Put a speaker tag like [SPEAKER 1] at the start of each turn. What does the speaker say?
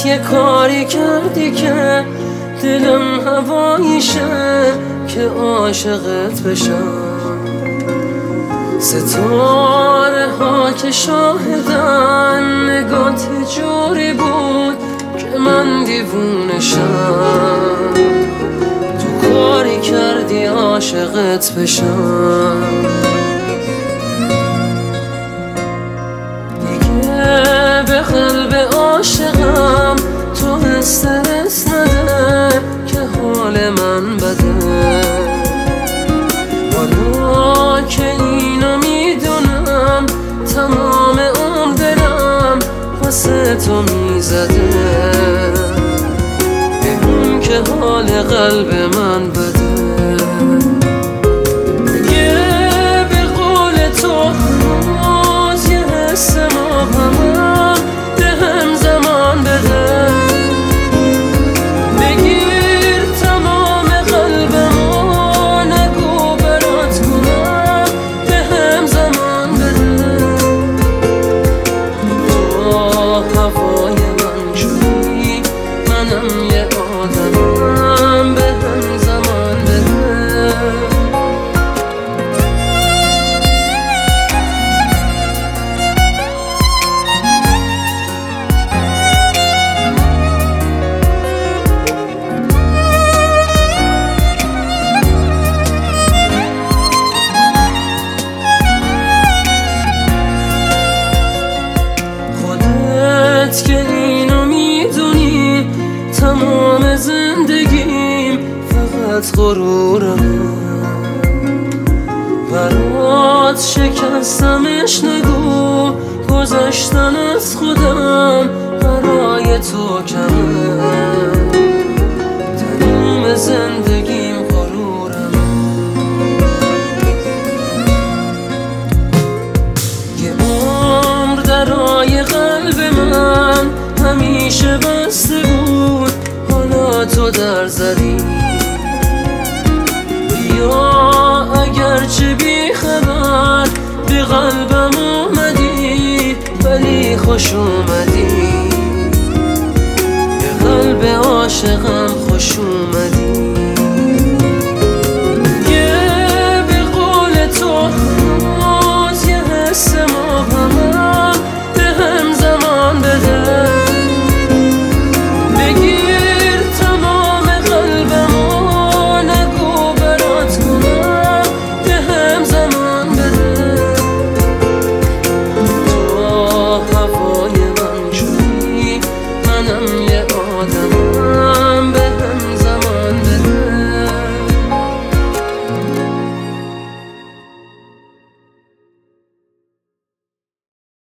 [SPEAKER 1] یه کاری کردی که دلم هواییشه که عاشقت بشم. ستاره ها که شاهدن نگات جوری بود که من دیوونشم. تو کاری کردی عاشقت بشم. دیگه به قلب عاشقم تو استرس نده که حال من بده. حالا که اینو میدونم تمام عمر دلم واسه تو میزده. بگم که حال قلب من بده. دیگه به قول تو هنوز یه حس مبهمم بهم زمان بده. بگیر تمام قلبمو نگو برات کنم بهم زمان بده. تو هوای من شدی منم یه آدمم بهم زمان بده. خودت که اینو میدونی تمام زندگیم فقط غرورم. برات شکستمش نگو گذشتن از خودم برای تو کمه. تمام زندگیم غرورم. یه عمر درای قلب من همیشه بسته بود حالا تو در زدی. بیا اگرچه بی خبر به قلبم اومدی ولی خوش اومدی. به قلب عاشقم خوش اومدی.